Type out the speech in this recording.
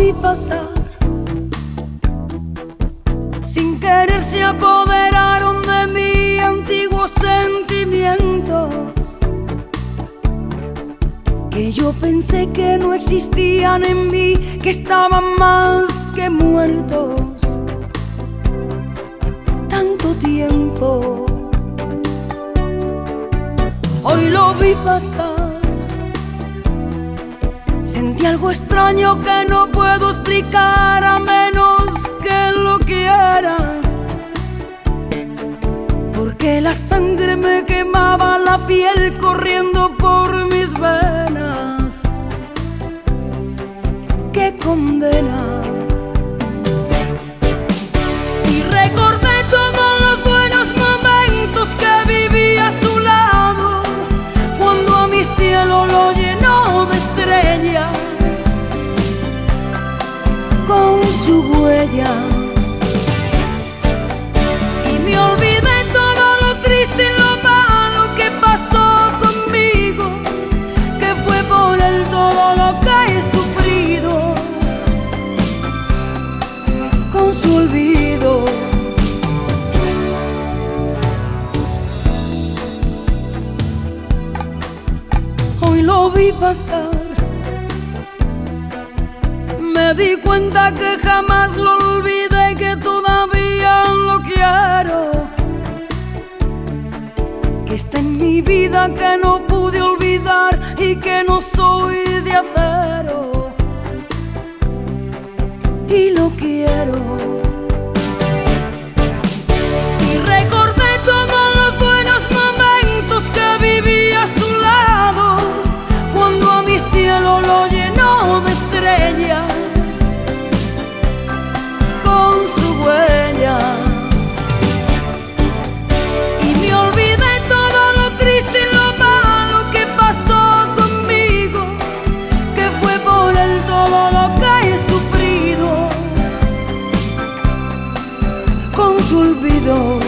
vi pasar, sin querer se apoderaron de mí antiguos sentimientos que yo pensé que no existían en mí, que estaban más que muertos. Tanto tiempo, hoy lo vi pasar, sentí algo extraño que no puedo explicar a menos que lo quiera, porque la sangre me quemaba la piel corriendo por mis venas. ¡Qué condena! Y recordé todos los buenos momentos que viví a su lado, cuando a mi cielo lo llenó de estrellas con su huella. Y me olvidé todo lo triste y lo malo que pasó conmigo, que fue por él todo lo que he sufrido, con su olvido. Hoy lo vi pasar, me di cuenta que jamás lo olvidé y que todavía lo quiero, que está en mi vida, que no pude olvidar y que no soy de acero, y lo quiero. Y recordé todos los buenos momentos que viví a su lado, cuando a mi cielo lo llenó de estrellas con su huella. Y me olvidé todo lo triste y lo malo que pasó conmigo, que fue por él todo lo que he sufrido, con su olvido.